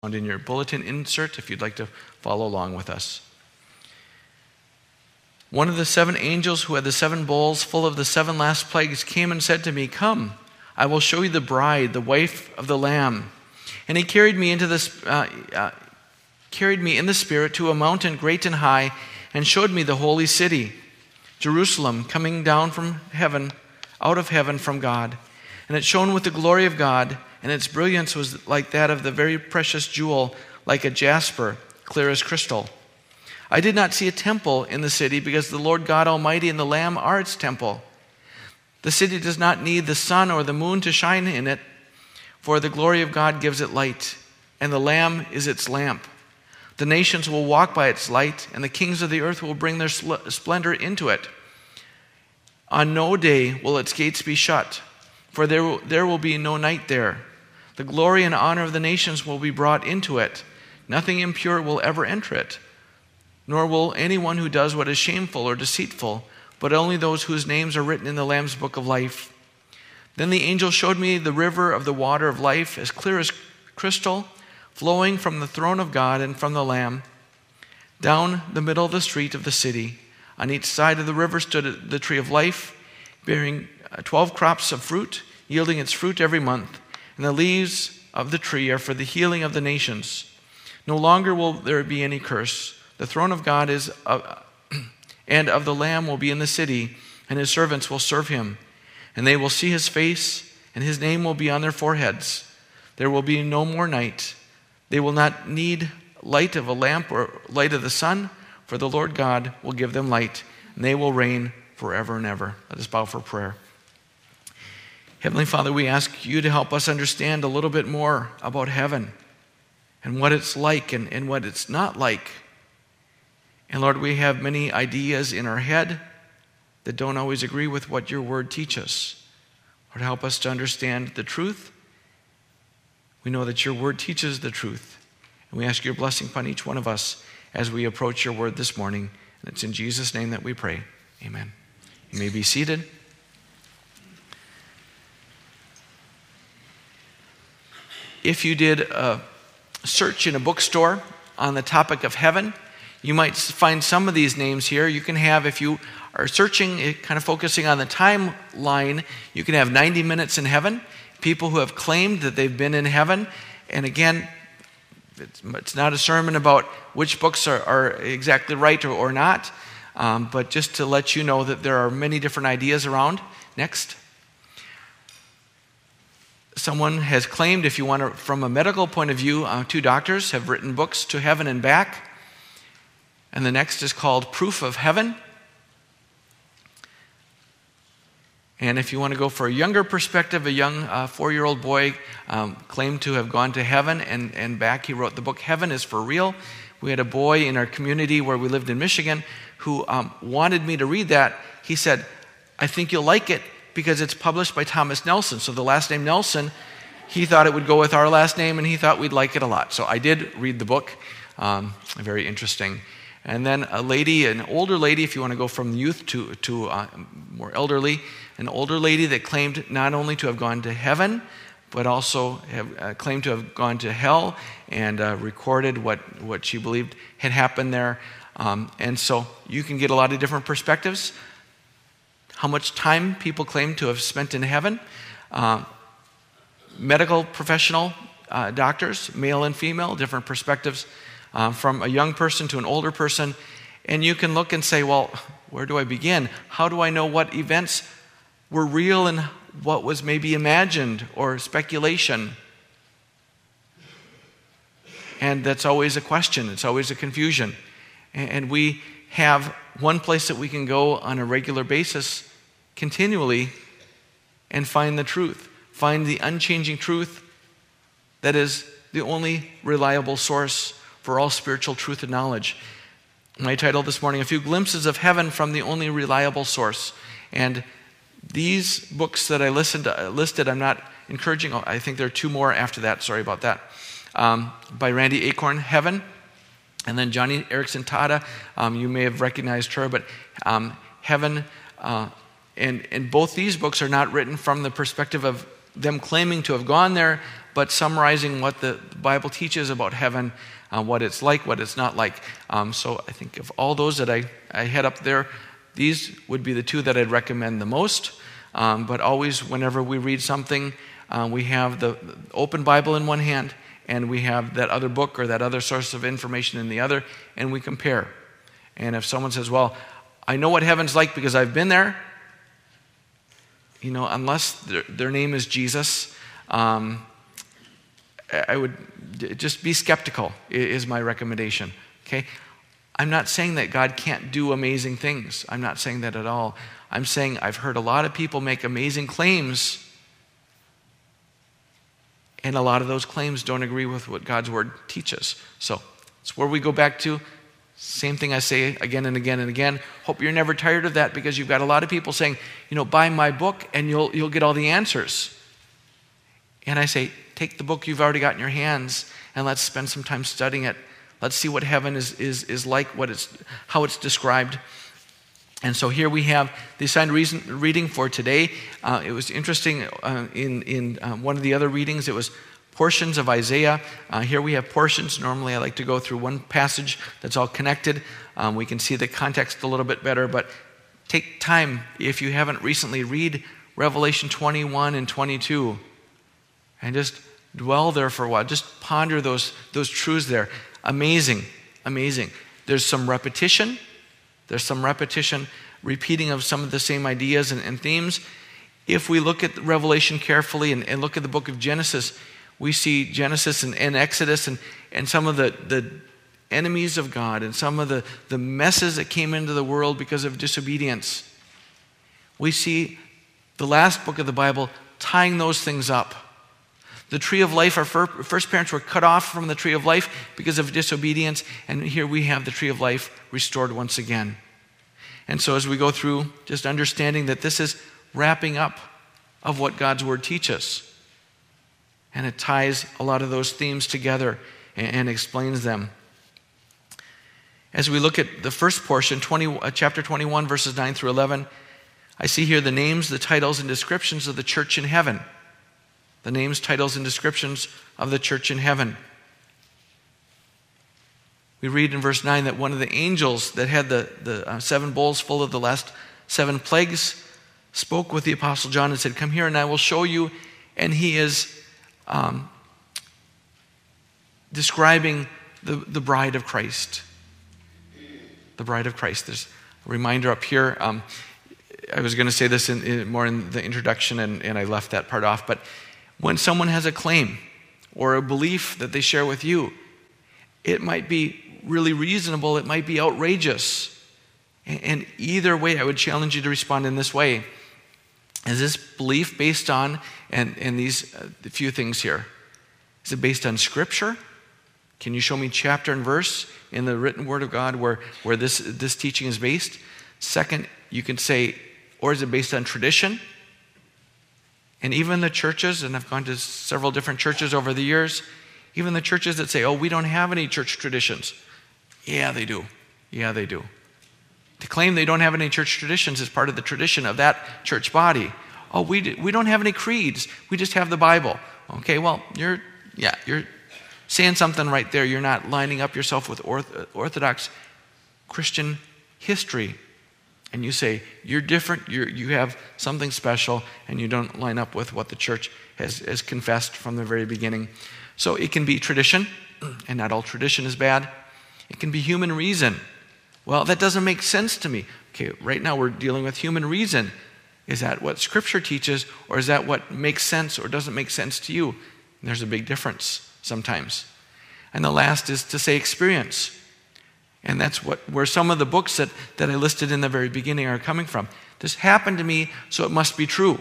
In your bulletin insert if you'd like to follow along with us. One of the 7 angels who had the 7 bowls full of the 7 last plagues came and said to me, "Come, I will show you the bride, the wife of the Lamb." And he carried me in the spirit to a mountain great and high, and showed me the holy city, Jerusalem, coming down from heaven, out of heaven from God. And it shone with the glory of God, and its brilliance was like that of the very precious jewel, like a jasper, clear as crystal. I did not see a temple in the city, because the Lord God Almighty and the Lamb are its temple. The city does not need the sun or the moon to shine in it, for the glory of God gives it light, and the Lamb is its lamp. The nations will walk by its light, and the kings of the earth will bring their splendor into it. On no day will its gates be shut, for there will be no night there. The glory and honor of the nations will be brought into it. Nothing impure will ever enter it, nor will anyone who does what is shameful or deceitful, but only those whose names are written in the Lamb's book of life. Then the angel showed me the river of the water of life, as clear as crystal, flowing from the throne of God and from the Lamb, down the middle of the street of the city. On each side of the river stood the tree of life, bearing 12 crops of fruit, yielding its fruit every month. And the leaves of the tree are for the healing of the nations. No longer will there be any curse. The throne of God and of the Lamb will be in the city, and his servants will serve him. And they will see his face, and his name will be on their foreheads. There will be no more night. They will not need light of a lamp or light of the sun, for the Lord God will give them light, and they will reign forever and ever. Let us bow for prayer. Heavenly Father, we ask you to help us understand a little bit more about heaven and what it's like and what it's not like. And Lord, we have many ideas in our head that don't always agree with what your word teaches. Lord, help us to understand the truth. We know that your word teaches the truth. And we ask your blessing upon each one of us as we approach your word this morning. And it's in Jesus' name that we pray. Amen. You may be seated. If you did a search in a bookstore on the topic of heaven, you might find some of these names here. You can have, if you are searching, kind of focusing on the timeline, you can have 90 minutes in heaven, people who have claimed that they've been in heaven. And again, it's not a sermon about which books are exactly right or not, but just to let you know that there are many different ideas around. Next. Someone has claimed, if you want to, from a medical point of view, 2 doctors have written books, To Heaven and Back. And the next is called Proof of Heaven. And if you want to go for a younger perspective, a young 4-year-old boy claimed to have gone to heaven and back. He wrote the book, Heaven is for Real. We had a boy in our community where we lived in Michigan who wanted me to read that. He said, "I think you'll like it, because it's published by Thomas Nelson." So the last name Nelson, he thought it would go with our last name, and he thought we'd like it a lot. So I did read the book. Very interesting. And then a lady, an older lady, if you want to go from youth to more elderly, an older lady that claimed not only to have gone to heaven, but also have claimed to have gone to hell, and recorded what she believed had happened there. And so you can get a lot of different perspectives. How much time people claim to have spent in heaven. Medical professional doctors, male and female, different perspectives, from a young person to an older person. And you can look and say, well, where do I begin? How do I know what events were real and what was maybe imagined or speculation? And that's always a question. It's always a confusion. And we have one place that we can go on a regular basis continually and find the truth, find the unchanging truth that is the only reliable source for all spiritual truth and knowledge. My title this morning, A Few Glimpses of Heaven from the Only Reliable Source. And these books that I listed, I'm not encouraging. I think there are 2 more after that. Sorry about that. By Randy Acorn, Heaven. And then Johnny Erickson Tada, you may have recognized her, but Heaven. And both these books are not written from the perspective of them claiming to have gone there, but summarizing what the Bible teaches about heaven, what it's like, what it's not like. So I think of all those that I had up there, these would be the two that I'd recommend the most. But always, whenever we read something, we have the open Bible in one hand, and we have that other book or that other source of information in the other, and we compare. And if someone says, well, I know what heaven's like because I've been there, unless their name is Jesus, I would just be skeptical, is my recommendation. Okay? I'm not saying that God can't do amazing things. I'm not saying that at all. I'm saying I've heard a lot of people make amazing claims, and a lot of those claims don't agree with what God's Word teaches. So it's where we go back to. Same thing I say again and again and again. Hope you're never tired of that, because you've got a lot of people saying, buy my book and you'll get all the answers. And I say, take the book you've already got in your hands and let's spend some time studying it. Let's see what heaven is like, how it's described. And so here we have the assigned reading for today. It was interesting in one of the other readings, it was portions of Isaiah. Here we have portions. Normally I like to go through one passage that's all connected. We can see the context a little bit better, but take time, if you haven't recently, read Revelation 21 and 22 and just dwell there for a while. Just ponder those truths there. Amazing. There's some repetition, repeating of some of the same ideas and themes. If we look at Revelation carefully and look at the book of Genesis, we see Genesis and Exodus and some of the enemies of God and some of the messes that came into the world because of disobedience. We see the last book of the Bible tying those things up. The tree of life, our first parents were cut off from the tree of life because of disobedience, and here we have the tree of life restored once again. And so as we go through, just understanding that this is wrapping up of what God's Word teaches. And it ties a lot of those themes together and explains them. As we look at the first portion, chapter 21, verses 9 through 11, I see here the names, the titles, and descriptions of the church in heaven. The names, titles, and descriptions of the church in heaven. We read in verse 9 that one of the angels that had the 7 bowls full of the last 7 plagues spoke with the Apostle John and said, "Come here and I will show you." And he is describing the bride of Christ. The bride of Christ. There's a reminder up here. I was going to say this more in the introduction, and I left that part off. But when someone has a claim or a belief that they share with you, it might be really reasonable, it might be outrageous. And either way, I would challenge you to respond in this way. Is this belief based on, and these few things here, is it based on Scripture? Can you show me chapter and verse in the written Word of God where this teaching is based? Second, you can say, or is it based on tradition? And even the churches, and I've gone to several different churches over the years, even the churches that say, we don't have any church traditions. Yeah, they do. To claim they don't have any church traditions is part of the tradition of that church body. We don't have any creeds. We just have the Bible. Okay, well, you're saying something right there. You're not lining up yourself with Orthodox Christian history. And you say, you're different, you have something special, and you don't line up with what the church has confessed from the very beginning. So it can be tradition, and not all tradition is bad. It can be human reason. Well, that doesn't make sense to me. Okay, right now we're dealing with human reason. Is that what Scripture teaches, or is that what makes sense or doesn't make sense to you? And there's a big difference sometimes. And the last is to say experience. And that's where some of the books that I listed in the very beginning are coming from. This happened to me, so it must be true.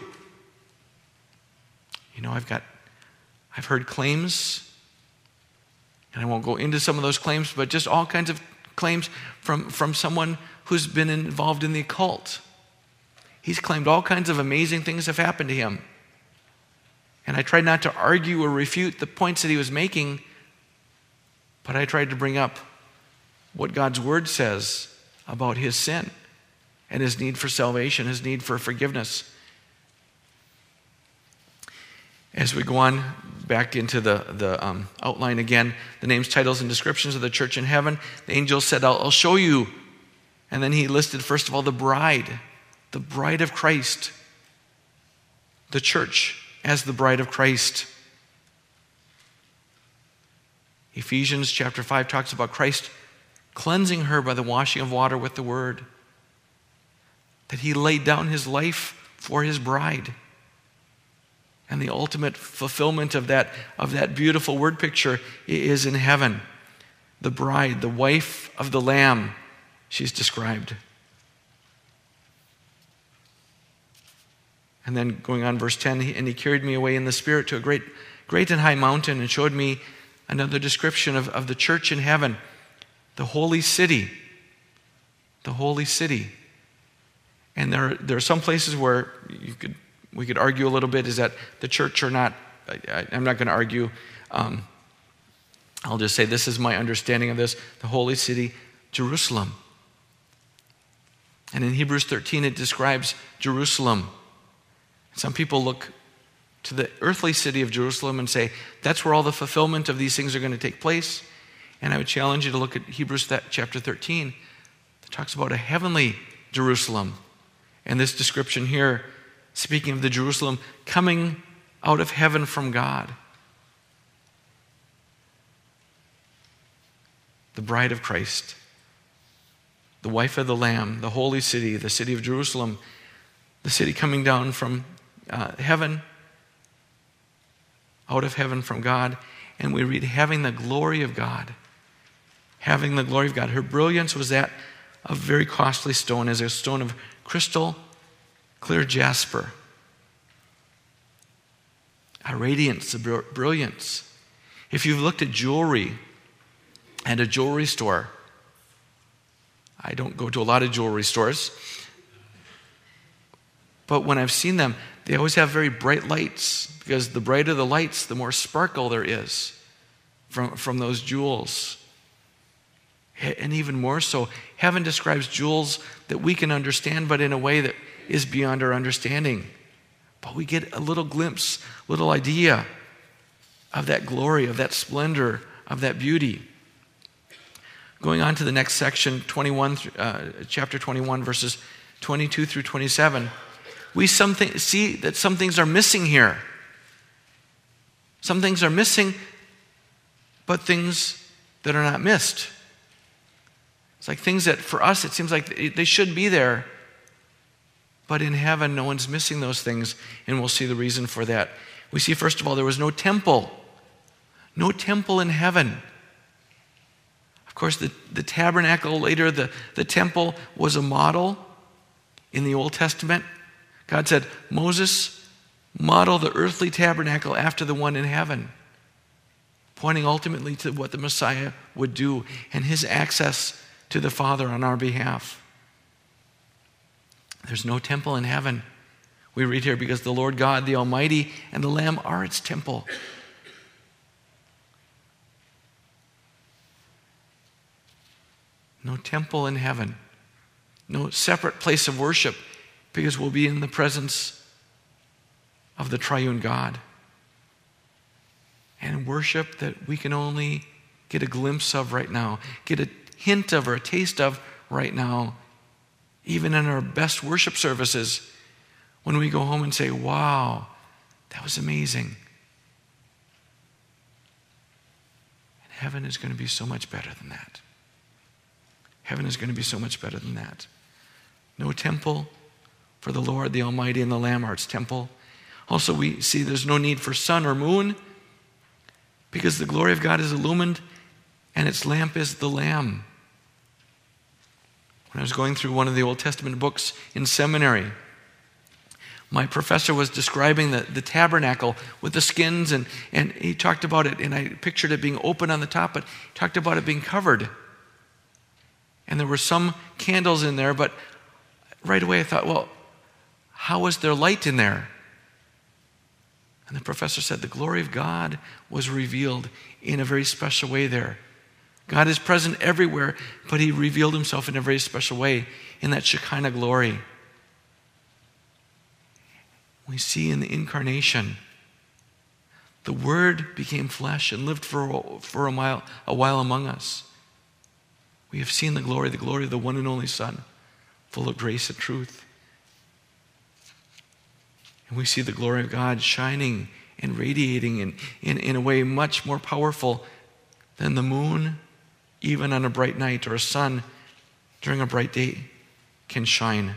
I've heard claims, and I won't go into some of those claims, but just all kinds of claims from someone who's been involved in the occult. He's claimed all kinds of amazing things have happened to him. And I tried not to argue or refute the points that he was making, but I tried to bring up what God's Word says about his sin and his need for salvation, his need for forgiveness. As we go on, back into the outline again, the names, titles, and descriptions of the church in heaven. The angel said, I'll show you. And then he listed, first of all, the bride of Christ. The church as the bride of Christ. Ephesians chapter 5 talks about Christ cleansing her by the washing of water with the word. That he laid down his life for his bride. And the ultimate fulfillment of that beautiful word picture is in heaven. The bride, the wife of the Lamb, she's described. And then going on, verse 10, and he carried me away in the Spirit to a great and high mountain and showed me another description of the church in heaven, the holy city. The holy city. And there are some places where we could argue a little bit, is that the church or not. I'm not going to argue. I'll just say this is my understanding of this. The holy city, Jerusalem. And in Hebrews 13 it describes Jerusalem. Some people look to the earthly city of Jerusalem and say, that's where all the fulfillment of these things are going to take place. And I would challenge you to look at Hebrews chapter 13. It talks about a heavenly Jerusalem. And this description here, speaking of the Jerusalem coming out of heaven from God. The bride of Christ. The wife of the Lamb, the holy city, the city of Jerusalem. The city coming down from heaven, out of heaven from God. And we read, having the glory of God. Having the glory of God. Her brilliance was that of very costly stone, as a stone of crystal, clear jasper. A radiance, a brilliance. If you've looked at jewelry and a jewelry store, I don't go to a lot of jewelry stores, but when I've seen them, they always have very bright lights, because the brighter the lights, the more sparkle there is from those jewels. And even more so, heaven describes jewels that we can understand, but in a way that is beyond our understanding. But we get a little glimpse, little idea of that glory, of that splendor, of that beauty. Going on to the next section, chapter 21, verses 22 through 27, we see that some things are missing here. Some things are missing, but things that are not missed. It's like things that for us it seems like they should be there, but in heaven no one's missing those things, and we'll see the reason for that. We see, first of all, there was no temple. No temple in heaven. Of course, the tabernacle, later the temple, was a model in the Old Testament. God said, Moses, model the earthly tabernacle after the one in heaven, pointing ultimately to what the Messiah would do and his access to the Father on our behalf. There's no temple in heaven. We read here, because the Lord God, the Almighty, and the Lamb are its temple. No temple in heaven. No separate place of worship, because we'll be in the presence of the triune God. And worship that we can only get a glimpse of right now, get a hint of or a taste of right now, even in our best worship services, when we go home and say, wow, that was amazing. And heaven is going to be so much better than that. Heaven is going to be so much better than that. No temple, for the Lord, the Almighty, and the Lamb are its temple. Also, we see there's no need for sun or moon, because the glory of God is illumined, and its lamp is the Lamb. When I was going through one of the Old Testament books in seminary, my professor was describing the tabernacle with the skins, and he talked about it, and I pictured it being open on the top, but he talked about it being covered. And there were some candles in there, but right away I thought, well, how was there light in there? And the professor said the glory of God was revealed in a very special way there. God is present everywhere, but he revealed himself in a very special way in that Shekinah glory. We see in the incarnation The Word became flesh and lived for a while among us. We have seen the glory of the one and only Son, full of grace and truth. And we see the glory of God shining and radiating in a way much more powerful than the moon, even on a bright night, or a sun during a bright day can shine.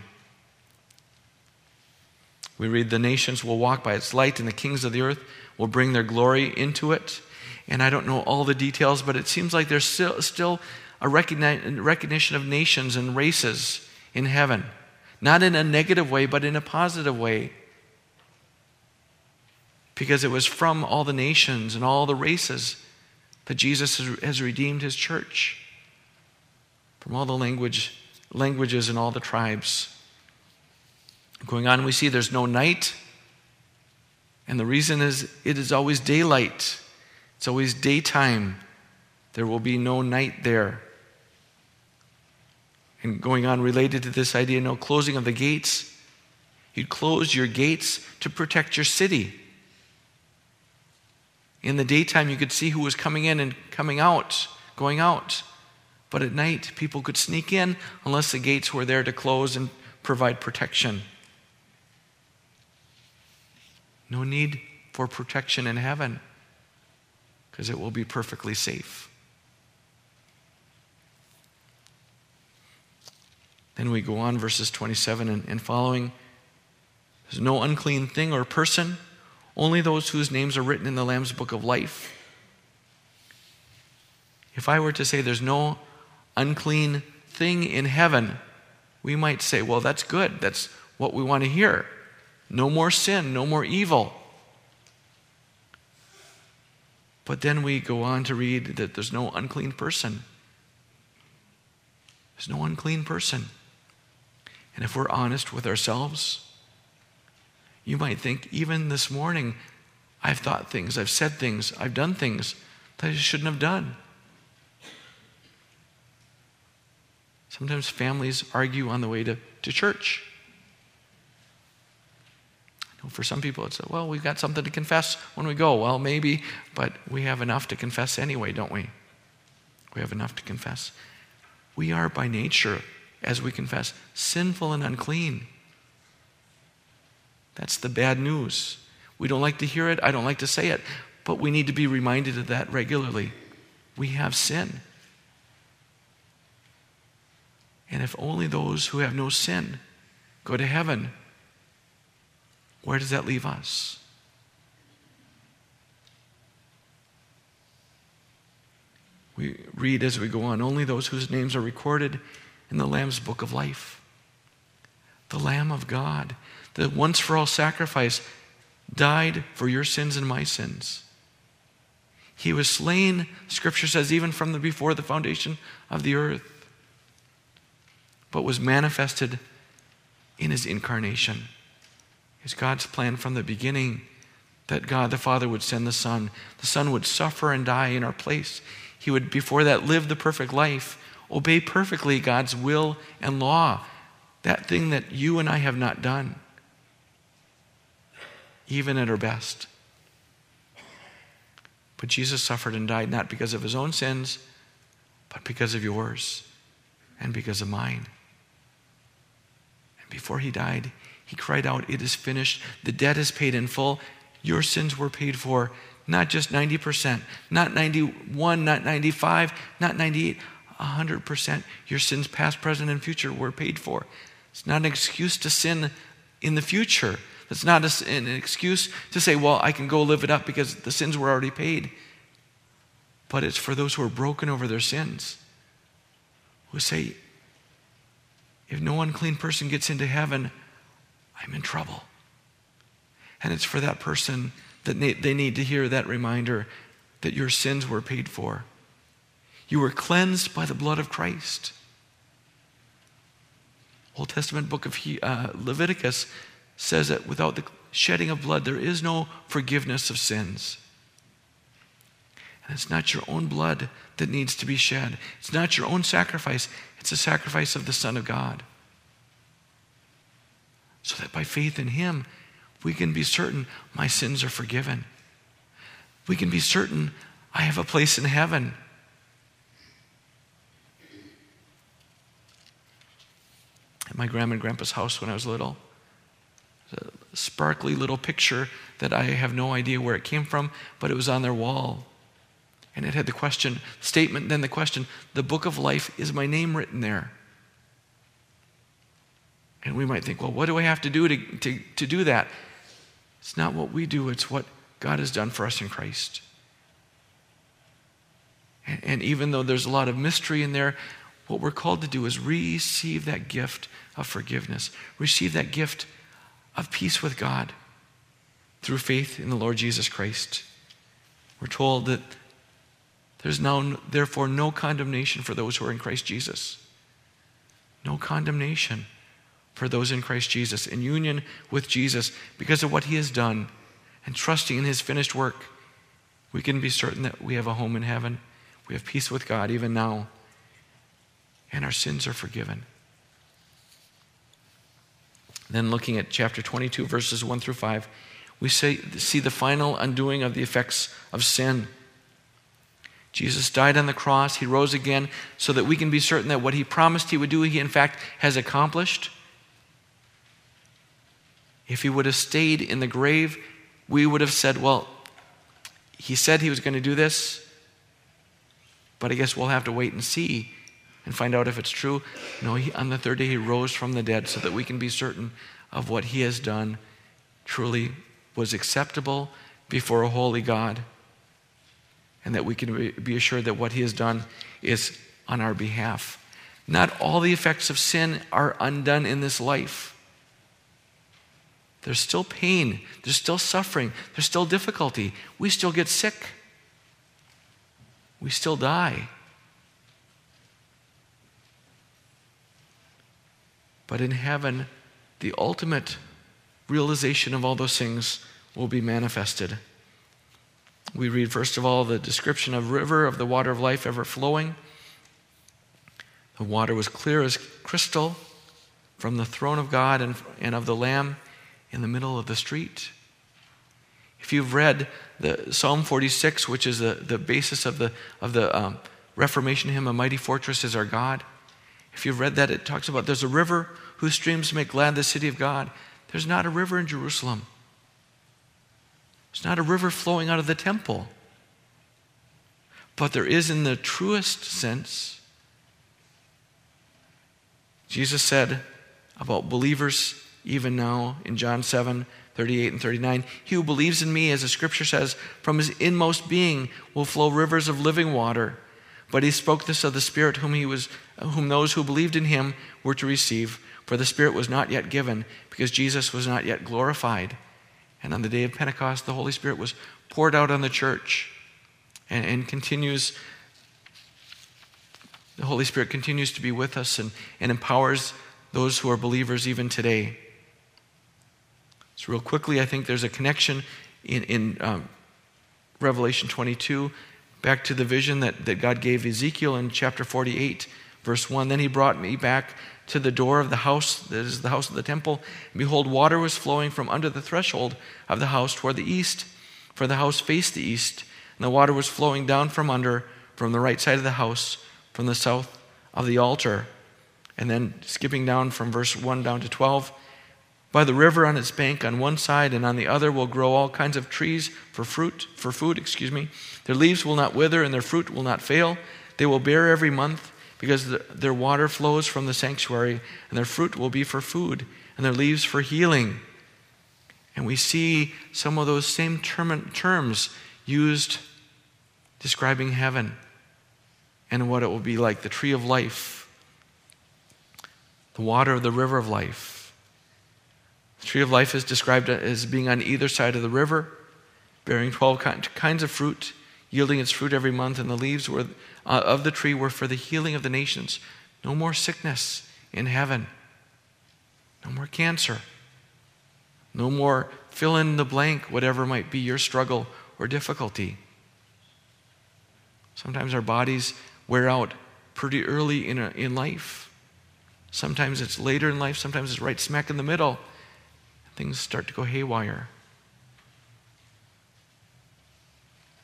We read, the nations will walk by its light, and the kings of the earth will bring their glory into it. And I don't know all the details, but it seems like there's still a recognition of nations and races in heaven. Not in a negative way, but in a positive way. Because it was from all the nations and all the races that Jesus has redeemed his church. From all the languages and all the tribes. Going on, we see there's no night. And the reason is it is always daylight. It's always daytime. There will be no night there. And going on, related to this idea, no closing of the gates. You'd close your gates to protect your city. In the daytime, you could see who was coming in and coming out, going out. But at night, people could sneak in unless the gates were there to close and provide protection. No need for protection in heaven, because it will be perfectly safe. Then we go on, verses 27 and following. There's no unclean thing or person, only those whose names are written in the Lamb's book of life. If I were to say there's no unclean thing in heaven, we might say, well, that's good. That's what we want to hear. No more sin, no more evil. But then we go on to read that there's no unclean person. There's no unclean person. And if we're honest with ourselves, you might think, even this morning, I've thought things, I've said things, I've done things that I shouldn't have done. Sometimes families argue on the way to church. I know for some people it's, well, we've got something to confess when we go. Well, maybe, but we have enough to confess anyway, don't we? We have enough to confess. We are by nature, as we confess, sinful and unclean. That's the bad news. We don't like to hear it. I don't like to say it. But we need to be reminded of that regularly. We have sin. And if only those who have no sin go to heaven, where does that leave us? We read as we go on, only those whose names are recorded in the Lamb's book of life. The Lamb of God, the once-for-all sacrifice, died for your sins and my sins. He was slain, Scripture says, even from before the foundation of the earth, but was manifested in his incarnation. It's God's plan from the beginning that God the Father would send the Son. The Son would suffer and die in our place. He would, before that, live the perfect life, obey perfectly God's will and law, that thing that you and I have not done, even at our best. But Jesus suffered and died not because of his own sins, but because of yours and because of mine. And before he died, he cried out, "It is finished. The debt is paid in full. Your sins were paid for, not just 90%, not 91, not 95, not 98, 100%. Your sins past, present, and future were paid for." It's not an excuse to sin in the future. It's not an excuse to say, well, I can go live it up because the sins were already paid. But it's for those who are broken over their sins, who say, if no unclean person gets into heaven, I'm in trouble. And it's for that person that they need to hear that reminder that your sins were paid for. You were cleansed by the blood of Christ. Old Testament book of Leviticus says that without the shedding of blood, there is no forgiveness of sins. And it's not your own blood that needs to be shed. It's not your own sacrifice. It's a sacrifice of the Son of God. So that by faith in him, we can be certain my sins are forgiven. we can be certain I have a place in heaven. At my grandma and grandpa's house when I was little, a sparkly little picture that I have no idea where it came from, but it was on their wall. And it had the statement, then the question, the book of life, is my name written there? And we might think, well, what do I have to do to do that? It's not what we do, it's what God has done for us in Christ. And even though there's a lot of mystery in there, what we're called to do is receive that gift of forgiveness, receive that gift of peace with God through faith in the Lord Jesus Christ. We're told that there's now, therefore, no condemnation for those who are in Christ Jesus. No condemnation for those in Christ Jesus, in union with Jesus, because of what he has done, and trusting in his finished work. We can be certain that we have a home in heaven. We have peace with God even now, and our sins are forgiven. Then looking at chapter 22, verses 1 through 5, we see the final undoing of the effects of sin. Jesus died on the cross. He rose again so that we can be certain that what he promised he would do, he in fact has accomplished. If he would have stayed in the grave, we would have said, well, he said he was going to do this, but I guess we'll have to wait and see and find out if it's true. No, on the third day he rose from the dead so that we can be certain of what he has done truly was acceptable before a holy God, and that we can be assured that what he has done is on our behalf. Not all the effects of sin are undone in this life. There's still pain, there's still suffering, there's still difficulty. We still get sick. We still die. But in heaven, the ultimate realization of all those things will be manifested. We read, first of all, the description of river of the water of life ever flowing. The water was clear as crystal from the throne of God and of the Lamb in the middle of the street. If you've read the Psalm 46, which is the basis of the Reformation hymn, "A Mighty Fortress is Our God," if you've read that, it talks about there's a river whose streams make glad the city of God. There's not a river in Jerusalem. There's not a river flowing out of the temple. But there is in the truest sense. Jesus said about believers even now in John 7:38 and 39, "He who believes in me, as the scripture says, from his inmost being will flow rivers of living water." But he spoke this of the Spirit whom those who believed in him were to receive. For the Spirit was not yet given, because Jesus was not yet glorified. And on the day of Pentecost, the Holy Spirit was poured out on the church, and continues. The Holy Spirit continues to be with us and empowers those who are believers even today. So real quickly, I think there's a connection in Revelation 22 back to the vision that God gave Ezekiel in chapter 48, verse 1. "Then he brought me back to the door of the house, that is the house of the temple. And behold, water was flowing from under the threshold of the house toward the east, for the house faced the east. And the water was flowing down from the right side of the house, from the south of the altar." And then skipping down from verse 1 down to 12, "By the river on its bank on one side and on the other will grow all kinds of trees for food. Their leaves will not wither and their fruit will not fail. They will bear every month, because their water flows from the sanctuary, and their fruit will be for food, and their leaves for healing." And we see some of those same terms used describing heaven and what it will be like, the tree of life, the water of the river of life. The tree of life is described as being on either side of the river, bearing 12 kinds of fruit, yielding its fruit every month, and the leaves of the tree were for the healing of the nations. No more sickness in heaven. No more cancer. No more fill in the blank, whatever might be your struggle or difficulty. Sometimes our bodies wear out pretty early in life. Sometimes it's later in life. Sometimes it's right smack in the middle. Things start to go haywire.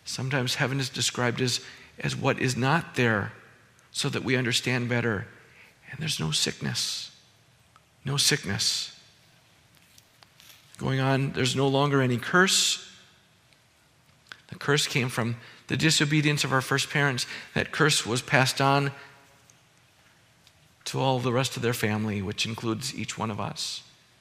Sometimes heaven is described as what is not there, so that we understand better. And there's no sickness. No sickness. Going on, there's no longer any curse. The curse came from the disobedience of our first parents. That curse was passed on to all the rest of their family, which includes each one of us.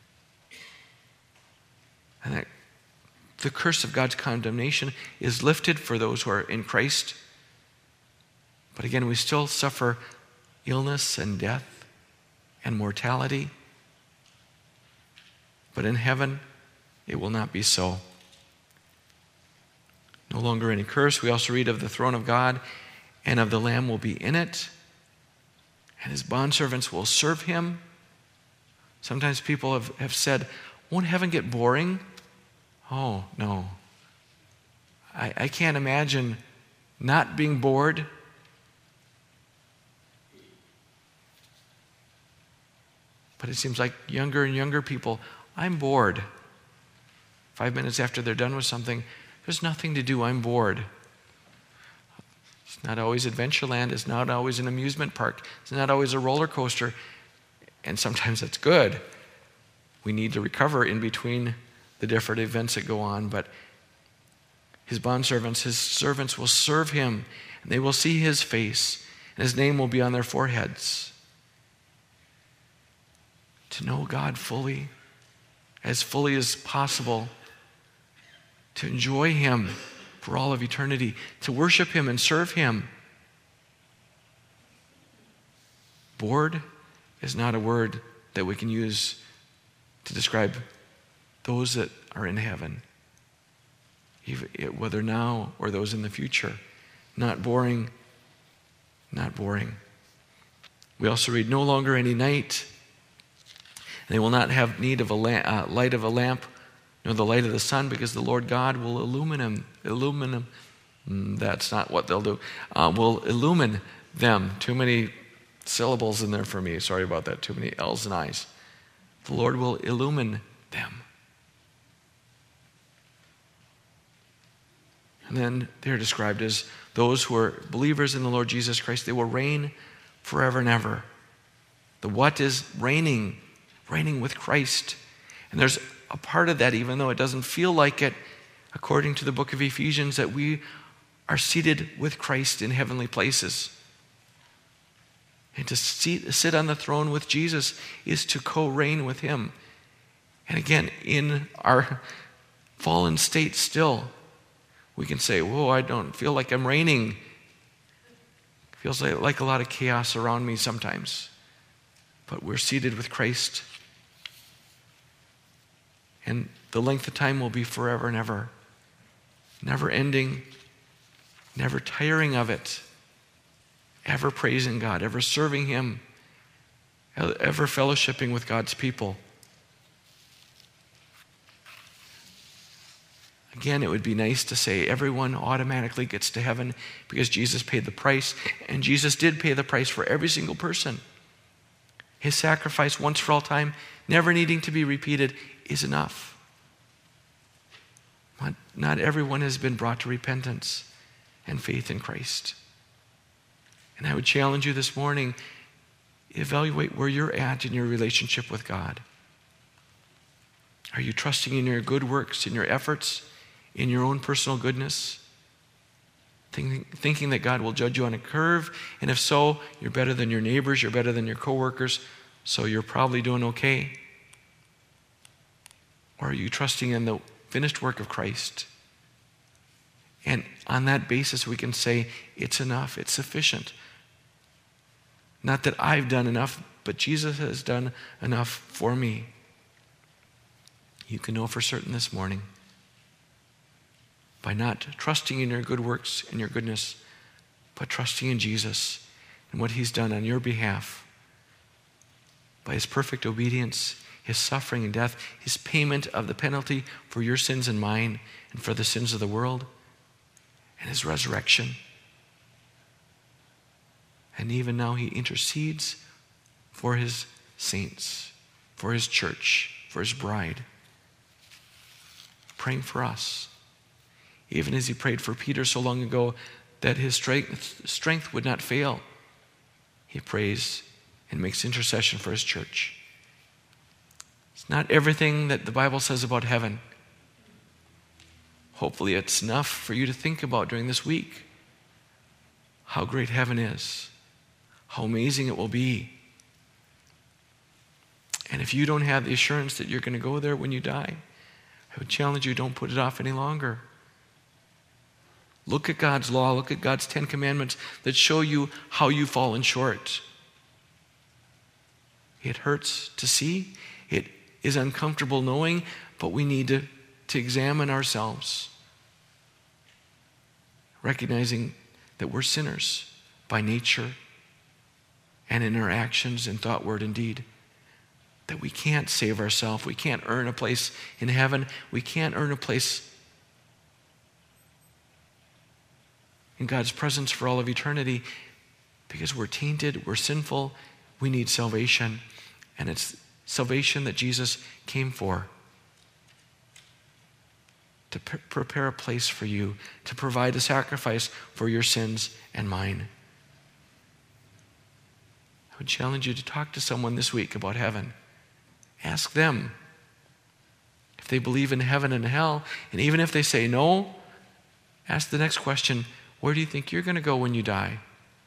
And that the curse of God's condemnation is lifted for those who are in Christ. But again, we still suffer illness and death and mortality. But in heaven, it will not be so. No longer any curse. We also read of the throne of God and of the Lamb will be in it. And his bondservants will serve him. Sometimes people have said, won't heaven get boring? Oh, no. I can't imagine not being bored. But it seems like younger and younger people, I'm bored. 5 minutes after they're done with something, there's nothing to do, I'm bored. It's not always Adventureland, it's not always an amusement park, it's not always a roller coaster, and sometimes it's good. We need to recover in between the different events that go on, but his bondservants, his servants will serve him, and they will see his face, and his name will be on their foreheads. To know God fully as possible, to enjoy him for all of eternity, to worship him and serve him. Bored is not a word that we can use to describe those that are in heaven, whether now or those in the future. Not boring, not boring. We also read, no longer any night. They will not have need of a light of a lamp, nor the light of the sun, because the Lord God will illumine them. That's not what they'll do. Will illumine them. Too many syllables in there for me. Sorry about that. Too many L's and I's. The Lord will illumine them. And then they're described as those who are believers in the Lord Jesus Christ. They will reign forever and ever. The what is reigning with Christ. And there's a part of that, even though it doesn't feel like it, according to the book of Ephesians, that we are seated with Christ in heavenly places. And to sit on the throne with Jesus is to co-reign with him. And again, in our fallen state still, we can say, whoa, I don't feel like I'm reigning. It feels like a lot of chaos around me sometimes. But we're seated with Christ. And the length of time will be forever and ever. Never ending, never tiring of it. Ever praising God, ever serving him, ever fellowshipping with God's people. Again, it would be nice to say everyone automatically gets to heaven because Jesus paid the price, and Jesus did pay the price for every single person. His sacrifice once for all time, never needing to be repeated, is enough. Not everyone has been brought to repentance and faith in Christ. And I would challenge you this morning, evaluate where you're at in your relationship with God. Are you trusting in your good works, in your efforts, in your own personal goodness? Thinking that God will judge you on a curve, and if so, you're better than your neighbors, you're better than your coworkers, so you're probably doing okay? Or are you trusting in the finished work of Christ? And on that basis, we can say, it's enough, it's sufficient. Not that I've done enough, but Jesus has done enough for me. You can know for certain this morning, by not trusting in your good works and your goodness, but trusting in Jesus and what he's done on your behalf. By his perfect obedience, his suffering and death, his payment of the penalty for your sins and mine and for the sins of the world, and his resurrection. And even now he intercedes for his saints, for his church, for his bride, praying for us. even as he prayed for Peter so long ago that his strength would not fail. He prays and makes intercession for his church. It's not everything that the Bible says about heaven. Hopefully it's enough for you to think about during this week. How great heaven is. How amazing it will be. And if you don't have the assurance that you're going to go there when you die, I would challenge you, don't put it off any longer. Look at God's law, look at God's 10 commandments that show you how you've fallen short. It hurts to see, it is uncomfortable knowing, but we need to examine ourselves, recognizing that we're sinners by nature and in our actions in thought, word, and deed. That we can't save ourselves. We can't earn a place in heaven. We can't earn a place in God's presence for all of eternity because we're tainted, we're sinful, we need salvation. And it's salvation that Jesus came for. To prepare a place for you, to provide a sacrifice for your sins and mine. I would challenge you to talk to someone this week about heaven. Ask them if they believe in heaven and hell, and even if they say no, ask the next question, where do you think you're going to go when you die?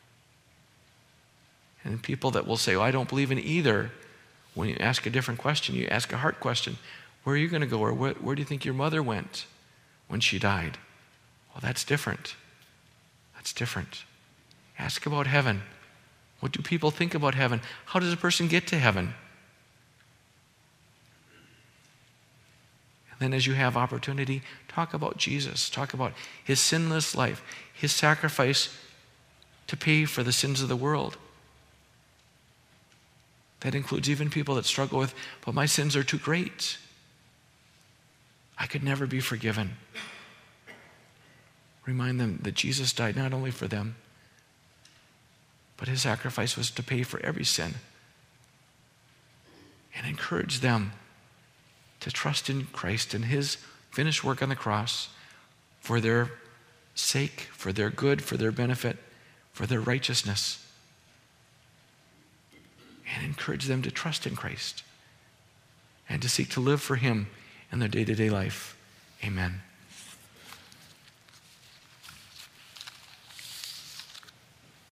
And people that will say, I don't believe in either, when you ask a different question, you ask a heart question, where are you going to go, or where do you think your mother went when she died? Well, that's different. That's different. Ask about heaven. What do people think about heaven? How does a person get to heaven? And then as you have opportunity, talk about Jesus. Talk about his sinless life, his sacrifice to pay for the sins of the world. That includes even people that struggle with, but my sins are too great. I could never be forgiven. Remind them that Jesus died not only for them, but his sacrifice was to pay for every sin. And encourage them to trust in Christ and his finished work on the cross for their sake, for their good, for their benefit, for their righteousness. And encourage them to trust in Christ and to seek to live for him in their day-to-day life. Amen.